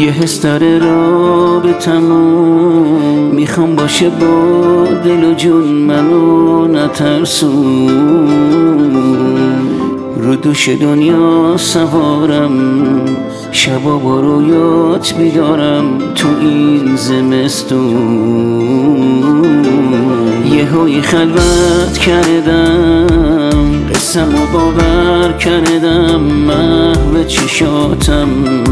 یه حس داره رابطمون، میخوام باشه با دل و جون، منو نترسون. رو دوش دنیا سوارم، شبا با رویات بیدارم تو این زمستون. یهویی خلوت کردم، قصه‌مو باور کردم، محو چشاتم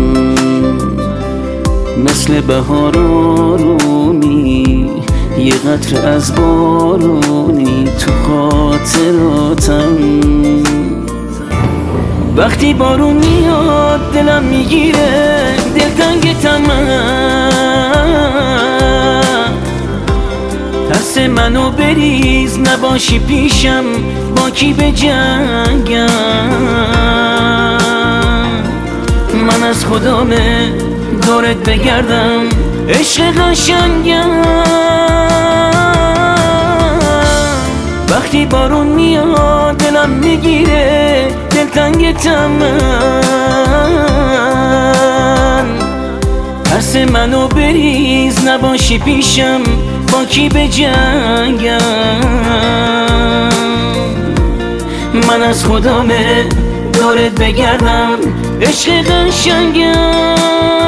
مثل بهار آرومی، یه قطره از بارونی تو خاطراتم. وقتی بارون میاد دلم میگیره، دلتنگتم من، ترس منو بریز نباشی پیشم، با کی به جنگم؟ من از خدامه دورت بگردم، عشق قشنگم. وقتی بارون میاد دلم میگیره، دلتنگتم من، ترس منو بریز نباشی پیشم، با کی به جنگم؟ من از خدامه دورت بگردم، عشق قشنگم.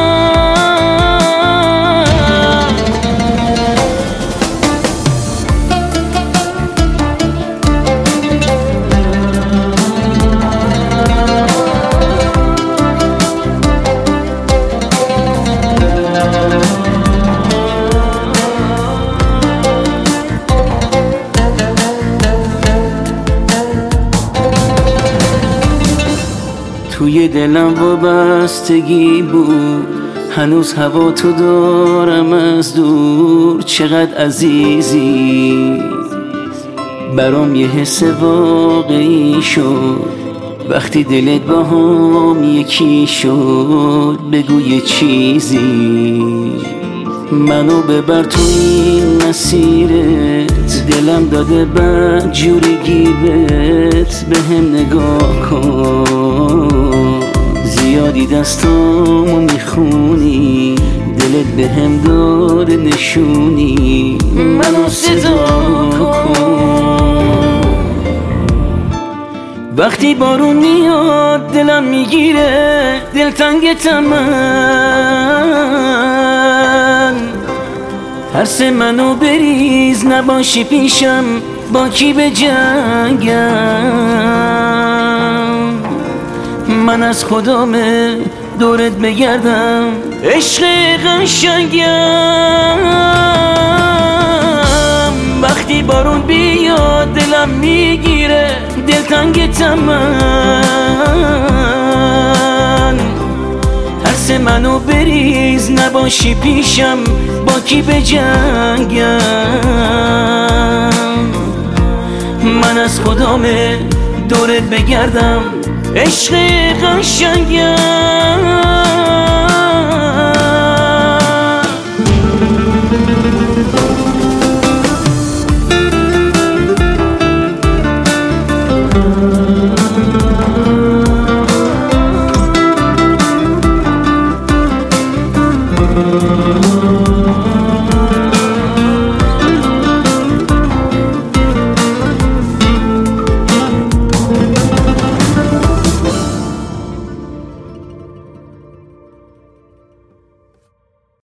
توی دلم وابستگی بود، هنوز هوا تو دارم از دور. چقدر عزیزی برام، یه حس واقعی شد وقتی دلت با هم یکی شد. بگو یه چیزی، منو ببر تو این مسیرت، دلم داده بد جوری گیرت. به هم نگاه کن، زیادی دستامو میخونی، دلت به هم داده نشونی، منو صدا کن. وقتی بارون میاد دلم میگیره، دلتنگتم من، ترس منو بریز نباشی پیشم، با کی به جنگم؟ من از خدامه دورت بگردم، عشق قشنگم. وقتی بارون بیاد دلم میگیره، دلتنگتم من، ترس منو بریز نباشی پیشم، با کی به جنگم؟ من از خدامه دورت بگردم، عشق قشنگم.